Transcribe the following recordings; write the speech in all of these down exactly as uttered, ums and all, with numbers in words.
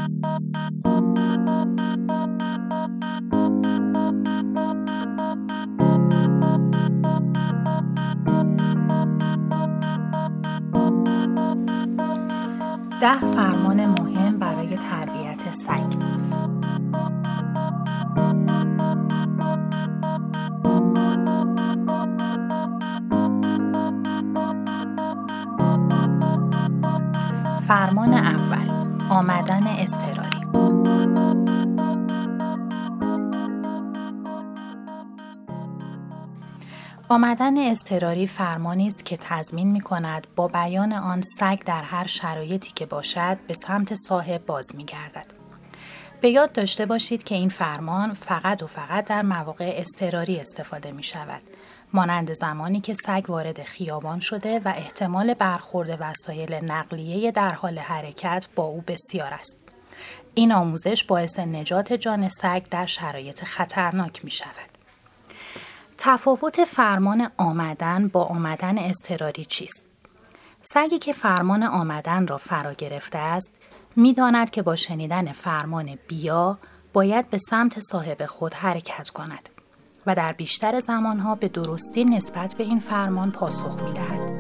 ده فرمان مهم برای تربیت سگ. فرمان اول، آمدن اضطراری. آمدن اضطراری فرمانی است که تضمین می‌کند با بیان آن سگ در هر شرایطی که باشد به سمت صاحب باز می‌گردد. به یاد داشته باشید که این فرمان فقط و فقط در مواقع اضطراری استفاده می‌شود، مانند زمانی که سگ وارد خیابان شده و احتمال برخورد وسایل نقلیه در حال حرکت با او بسیار است. این آموزش باعث نجات جان سگ در شرایط خطرناک می‌شود. تفاوت فرمان آمدن با آمدن اضطراری چیست؟ سگی که فرمان آمدن را فرا گرفته است، می‌داند که با شنیدن فرمان بیا باید به سمت صاحب خود حرکت کند و در بیشتر زمانها به درستی نسبت به این فرمان پاسخ می‌دهد.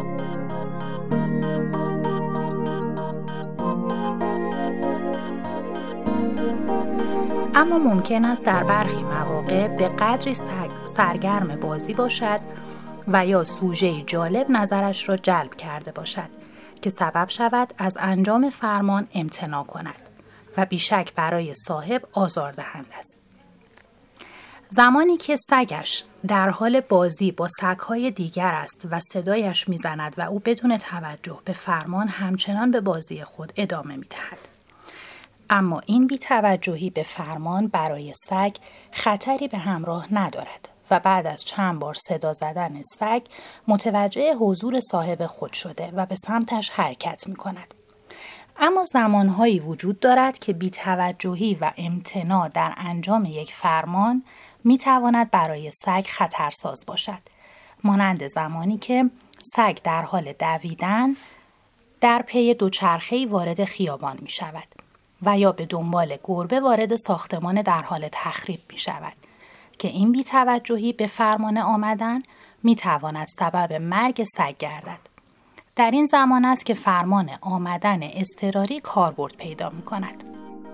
اما ممکن است در برخی مواقع به قدری سرگرم بازی باشد و یا سوژه جالب نظرش را جلب کرده باشد که سبب شود از انجام فرمان امتناع کند و بیشک برای صاحب آزاردهنده است. زمانی که سگش در حال بازی با سگ‌های دیگر است و صدایش می‌زند و او بدون توجه به فرمان همچنان به بازی خود ادامه می‌دهد. اما این بی‌توجهی به فرمان برای سگ خطری به همراه ندارد و بعد از چند بار صدا زدن سگ متوجه حضور صاحب خود شده و به سمتش حرکت می کند. اما زمانهایی وجود دارد که بی‌توجهی و امتناع در انجام یک فرمان می تواند برای سگ خطرساز باشد، مانند زمانی که سگ در حال دویدن در پی دوچرخه‌ای وارد خیابان می شود و یا به دنبال گربه وارد ساختمان در حال تخریب می شود که این بی‌توجهی به فرمان آمدن می تواند سبب مرگ سگ گردد. در این زمان است که فرمان آمدن اضطراری کاربرد پیدا می کند.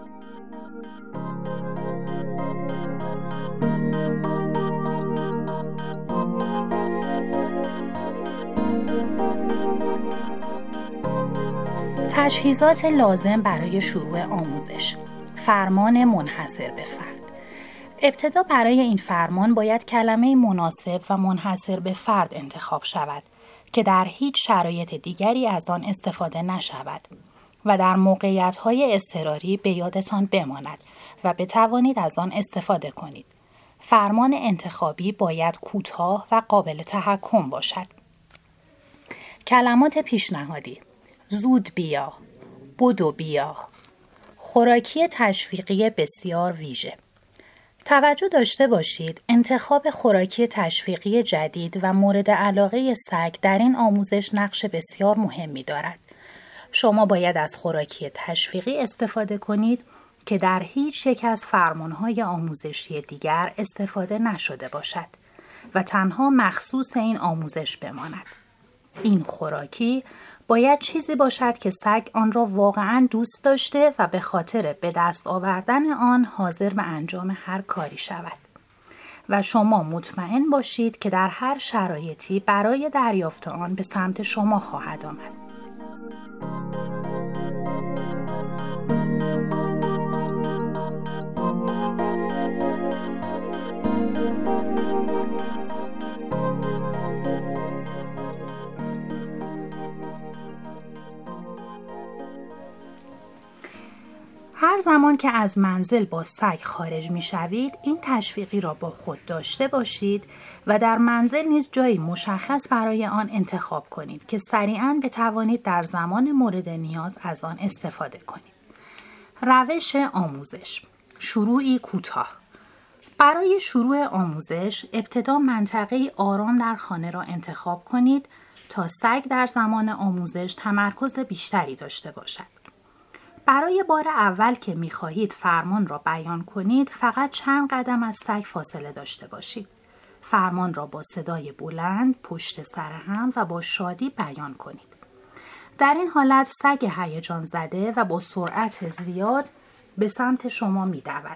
تجهیزات لازم برای شروع آموزش. فرمان منحصر به فرد. ابتدا برای این فرمان باید کلمه مناسب و منحصر به فرد انتخاب شود که در هیچ شرایط دیگری از آن استفاده نشود و در موقعیت‌های اضطراری به یادتان بماند و بتوانید از آن استفاده کنید. فرمان انتخابی باید کوتاه و قابل تحکم باشد. کلمات پیشنهادی: زود بیا، بدو بیا، خوراکی تشویقی بسیار ویژه. توجه داشته باشید انتخاب خوراکی تشویقی جدید و مورد علاقه سگ در این آموزش نقش بسیار مهمی دارد. شما باید از خوراکی تشویقی استفاده کنید که در هیچ یک از فرمانهای آموزشی دیگر استفاده نشده باشد و تنها مخصوص این آموزش بماند. این خوراکی باید چیزی باشد که سگ آن را واقعاً دوست داشته و به خاطر به دست آوردن آن حاضر به انجام هر کاری شود و شما مطمئن باشید که در هر شرایطی برای دریافت آن به سمت شما خواهد آمد. هر زمان که از منزل با سگ خارج می شوید، این تشویقی را با خود داشته باشید و در منزل نیز جایی مشخص برای آن انتخاب کنید که سریعاً بتوانید در زمان مورد نیاز از آن استفاده کنید. روش آموزش: شروعی کوتاه. برای شروع آموزش، ابتدا منطقه‌ای آرام در خانه را انتخاب کنید تا سگ در زمان آموزش تمرکز بیشتری داشته باشد. برای بار اول که می‌خواهید فرمان را بیان کنید، فقط چند قدم از سگ فاصله داشته باشید. فرمان را با صدای بلند، پشت سر هم و با شادی بیان کنید. در این حالت سگ هیجان زده و با سرعت زیاد به سمت شما می‌دود.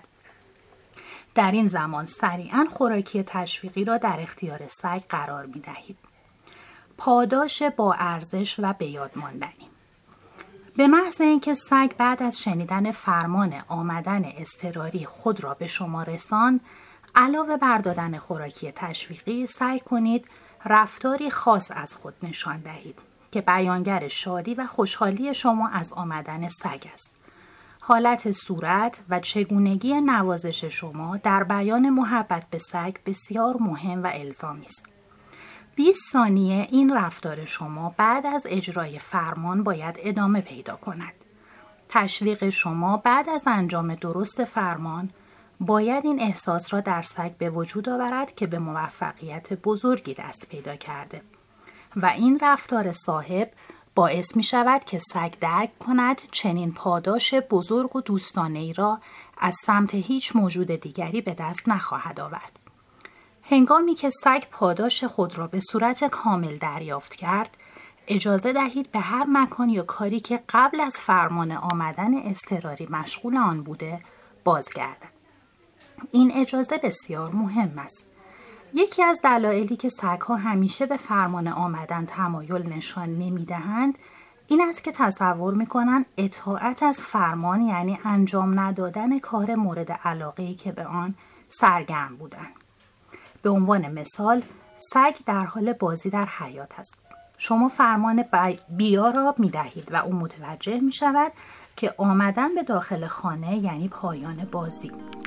در این زمان سریعاً خوراکی تشویقی را در اختیار سگ قرار می‌دهید. پاداش با ارزش و به یاد ماندنی. به محض اینکه سگ بعد از شنیدن فرمان آمدن اضطراری خود را به شما رساند، علاوه بر دادن خوراکی تشویقی، سعی کنید رفتاری خاص از خود نشان دهید که بیانگر شادی و خوشحالی شما از آمدن سگ است. حالت صورت و چگونگی نوازش شما در بیان محبت به سگ بسیار مهم و الزامی است. بیست ثانیه این رفتار شما بعد از اجرای فرمان باید ادامه پیدا کند. تشویق شما بعد از انجام درست فرمان باید این احساس را در سگ به وجود آورد که به موفقیت بزرگی دست پیدا کرده و این رفتار صاحب باعث می شود که سگ درک کند چنین پاداش بزرگ و دوستانه‌ای را از سمت هیچ موجود دیگری به دست نخواهد آورد. هنگامی که سگ پاداش خود را به صورت کامل دریافت کرد، اجازه دهید به هر مکان یا کاری که قبل از فرمان آمدن اضطراری مشغول آن بوده بازگردد. این اجازه بسیار مهم است. یکی از دلایلی که سگ‌ها همیشه به فرمان آمدن تمایل نشان نمی‌دهند این است که تصور می‌کنند اطاعت از فرمان یعنی انجام ندادن کار مورد علاقه‌ای که به آن سرگرم بودند. به عنوان مثال، سگ در حال بازی در حیاط است. شما فرمان بیا را می دهید و او متوجه می شود که آمدن به داخل خانه یعنی پایان بازی.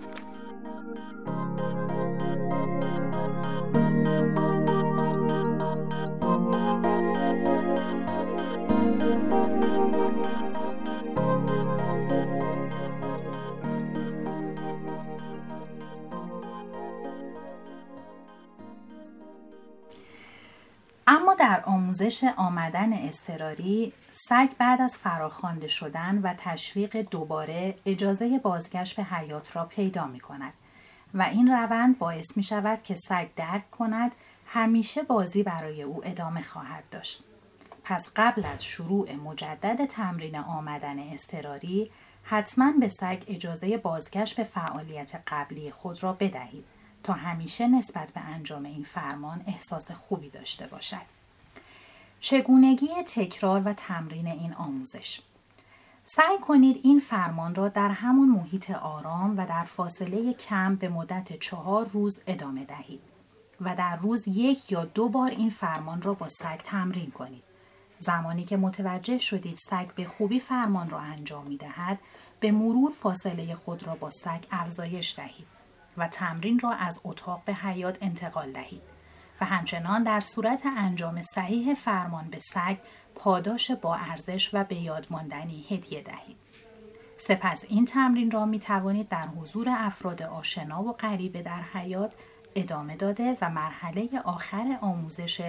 اما در آموزش آمدن اضطراری، سگ بعد از فراخوانده شدن و تشویق دوباره اجازه بازگشت به حیاط را پیدا می کند و این روند باعث می شود که سگ درک کند همیشه بازی برای او ادامه خواهد داشت. پس قبل از شروع مجدد تمرین آمدن اضطراری، حتما به سگ اجازه بازگشت به فعالیت قبلی خود را بدهید تا همیشه نسبت به انجام این فرمان احساس خوبی داشته باشد. چگونگی تکرار و تمرین این آموزش. سعی کنید این فرمان را در همون محیط آرام و در فاصله کم به مدت چهار روز ادامه دهید و در روز یک یا دو بار این فرمان را با سگ تمرین کنید. زمانی که متوجه شدید سگ به خوبی فرمان را انجام می دهد، به مرور فاصله خود را با سگ افزایش دهید و تمرین را از اتاق به حیاط انتقال دهید و همچنان در صورت انجام صحیح فرمان به سگ پاداش با ارزش و به یاد ماندنی هدیه دهید. سپس این تمرین را می توانید در حضور افراد آشنا و غریبه در حیاط ادامه داده و مرحله آخر آموزش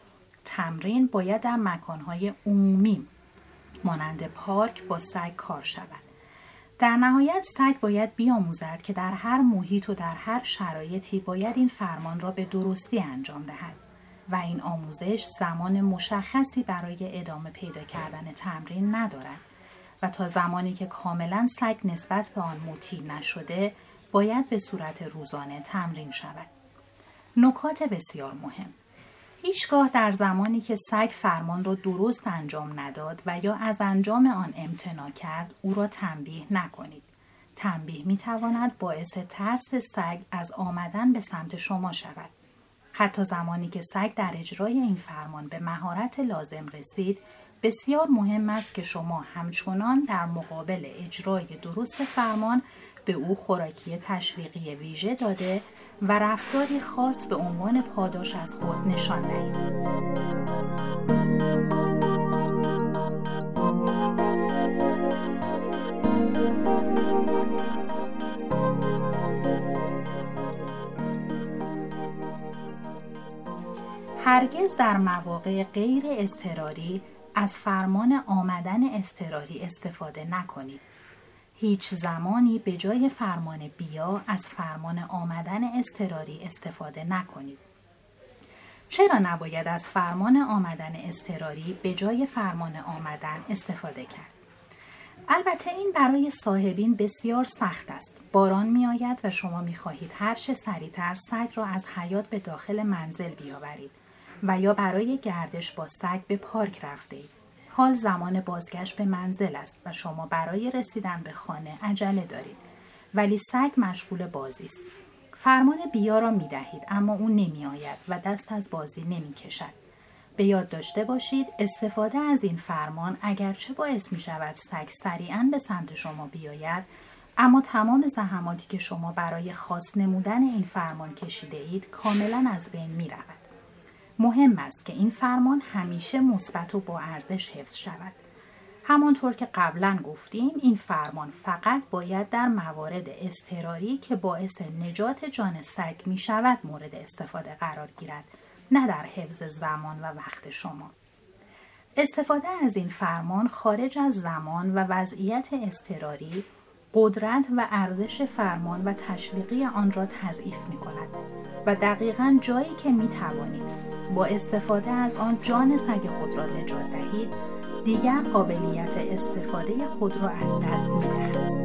تمرین باید در مکانهای عمومی مانند پارک با سگ کار شود. در نهایت سگ باید بیاموزد که در هر محیط و در هر شرایطی باید این فرمان را به درستی انجام دهد و این آموزش زمان مشخصی برای ادامه پیدا کردن تمرین ندارد و تا زمانی که کاملا سگ نسبت به آن مطیع نشده باید به صورت روزانه تمرین شود. نکات بسیار مهم: هیچگاه در زمانی که سگ فرمان را درست انجام نداد و یا از انجام آن امتناع کرد او را تنبیه نکنید. تنبیه می تواند باعث ترس سگ از آمدن به سمت شما شود. حتی زمانی که سگ در اجرای این فرمان به مهارت لازم رسید، بسیار مهم است که شما همچنان در مقابل اجرای درست فرمان به او خوراکی تشویقی ویژه داده و رفتاری خاص به عنوان پاداش از خود نشان دهید. هرگز در مواقع غیر اضطراری از فرمان آمدن اضطراری استفاده نکنید. هیچ زمانی به جای فرمان بیا از فرمان آمدن اضطراری استفاده نکنید. چرا نباید از فرمان آمدن اضطراری به جای فرمان آمدن استفاده کرد؟ البته این برای صاحبین بسیار سخت است. باران می آید و شما می خواهید هر چه سریعتر سگ را از حیاط به داخل منزل بیاورید و یا برای گردش با سگ به پارک رفته اید. حال زمان بازگشت به منزل است و شما برای رسیدن به خانه عجله دارید، ولی سگ مشغول بازی است. فرمان بیا را می دهید اما او نمی آید و دست از بازی نمی کشد. به یاد داشته باشید استفاده از این فرمان اگرچه باعث می شود سگ سریعاً به سمت شما بیاید، اما تمام زحماتی که شما برای خاص نمودن این فرمان کشیده اید کاملاً از بین می رود. مهم است که این فرمان همیشه مثبت و با ارزش حفظ شود. همانطور که قبلا گفتیم این فرمان فقط باید در موارد اضطراری که باعث نجات جان سگ می شود مورد استفاده قرار گیرد، نه در حفظ زمان و وقت شما. استفاده از این فرمان خارج از زمان و وضعیت اضطراری قدرت و ارزش فرمان و تشویقی آن را تضعیف می کند و دقیقاً جایی که می توانید با استفاده از آن جان سگ خود را نجات دهید، دیگر قابلیت استفاده خود را از دست می دهید.